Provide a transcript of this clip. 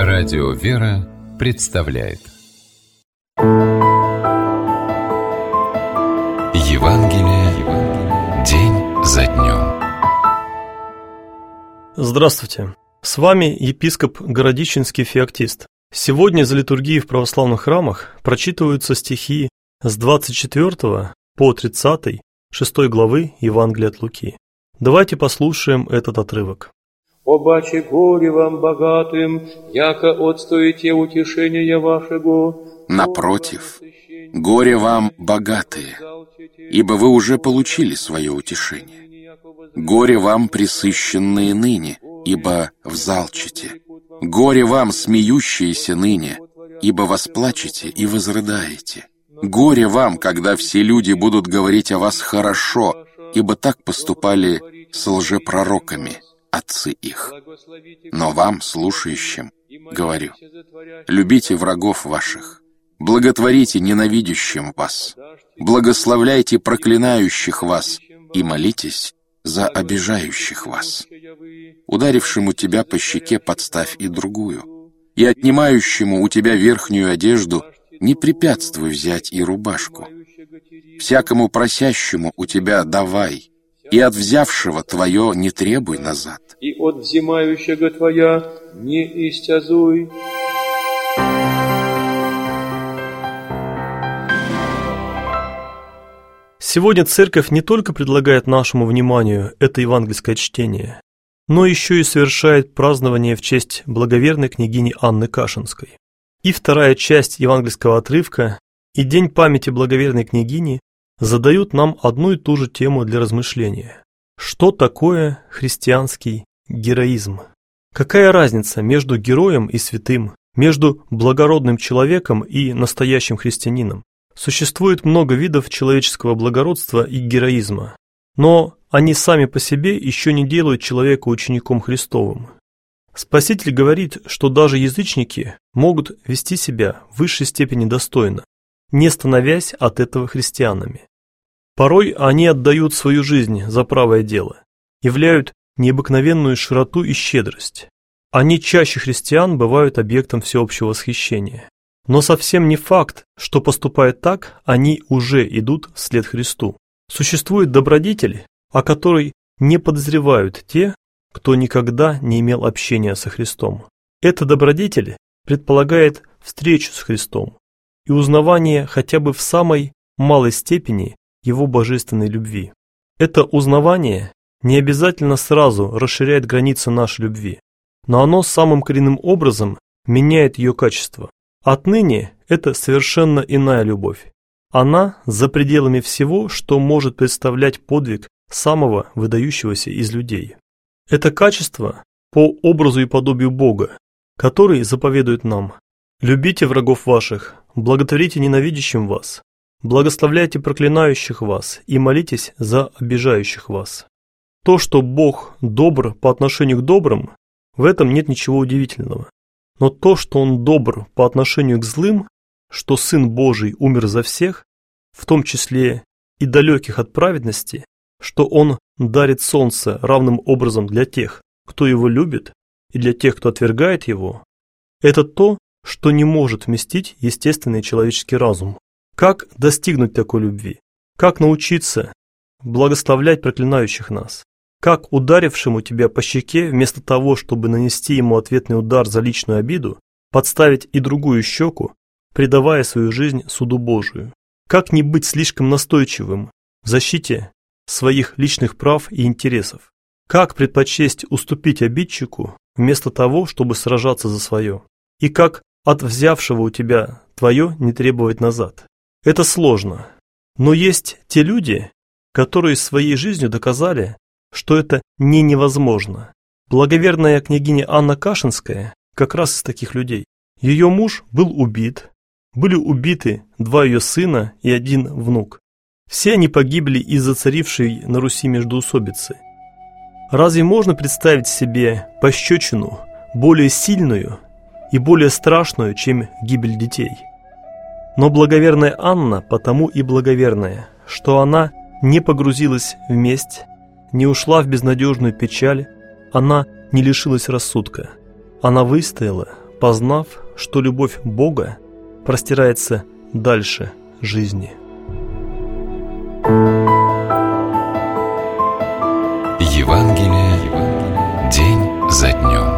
Радио «Вера» представляет Евангелие день за днем. Здравствуйте! С вами епископ Городищенский Феоктист. Сегодня за литургией в православных храмах прочитываются стихи с 24 по 30 6 главы Евангелия от Луки. Давайте послушаем этот отрывок. «Обаче горе вам, богатым, яко отстоите утешения вашего». Напротив, горе вам, богатые, ибо вы уже получили свое утешение. Горе вам, пресыщенные ныне, ибо взалчите. Горе вам, смеющиеся ныне, ибо восплачете и возрыдаете. Горе вам, когда все люди будут говорить о вас хорошо, ибо так поступали с лжепророками, отцы их. Но вам, слушающим, говорю, любите врагов ваших, благотворите ненавидящим вас, благословляйте проклинающих вас и молитесь за обижающих вас. Ударившему тебя по щеке подставь и другую, и отнимающему у тебя верхнюю одежду не препятствуй взять и рубашку. Всякому просящему у тебя давай, и от взявшего твое не требуй назад. И от взимающего твоя не истязуй. Сегодня Церковь не только предлагает нашему вниманию это евангельское чтение, но еще и совершает празднование в честь благоверной княгини Анны Кашинской. И вторая часть евангельского отрывка и День памяти благоверной княгини задают нам одну и ту же тему для размышления. Что такое христианский героизм? Какая разница между героем и святым, между благородным человеком и настоящим христианином? Существует много видов человеческого благородства и героизма, но они сами по себе еще не делают человека учеником Христовым. Спаситель говорит, что даже язычники могут вести себя в высшей степени достойно, не становясь от этого христианами. Порой они отдают свою жизнь за правое дело, являют необыкновенную широту и щедрость. Они чаще христиан бывают объектом всеобщего восхищения. Но совсем не факт, что поступая так, они уже идут вслед Христу. Существует добродетель, о которой не подозревают те, кто никогда не имел общения со Христом. Эта добродетель предполагает встречу с Христом и узнавание хотя бы в самой малой степени Его божественной любви. Это узнавание не обязательно сразу расширяет границы нашей любви, но оно самым коренным образом меняет ее качество. Отныне это совершенно иная любовь. Она за пределами всего, что может представлять подвиг самого выдающегося из людей. Это качество по образу и подобию Бога, который заповедует нам: «Любите врагов ваших, благотворите ненавидящим вас, благословляйте проклинающих вас и молитесь за обижающих вас». То, что Бог добр по отношению к добрым, в этом нет ничего удивительного. Но то, что Он добр по отношению к злым, что Сын Божий умер за всех, в том числе и далеких от праведности, что Он дарит солнце равным образом для тех, кто Его любит, и для тех, кто отвергает Его, это то, что не может вместить естественный человеческий разум. Как достигнуть такой любви? Как научиться благословлять проклинающих нас? Как ударившему тебя по щеке, вместо того, чтобы нанести ему ответный удар за личную обиду, подставить и другую щеку, предавая свою жизнь суду Божию? Как не быть слишком настойчивым в защите своих личных прав и интересов? Как предпочесть уступить обидчику, вместо того, чтобы сражаться за свое? И как от взявшего у тебя твое не требовать назад? Это сложно, но есть те люди, которые своей жизнью доказали, что это не невозможно. Благоверная княгиня Анна Кашинская как раз из таких людей. Ее муж был убит, были убиты 2 ее сына и 1 внук. Все они погибли из-за царившей на Руси междоусобицы. Разве можно представить себе пощечину более сильную и более страшную, чем гибель детей? Но благоверная Анна потому и благоверная, что она не погрузилась в месть, не ушла в безнадежную печаль, она не лишилась рассудка. Она выстояла, познав, что любовь Бога простирается дальше жизни. Евангелие день за днем.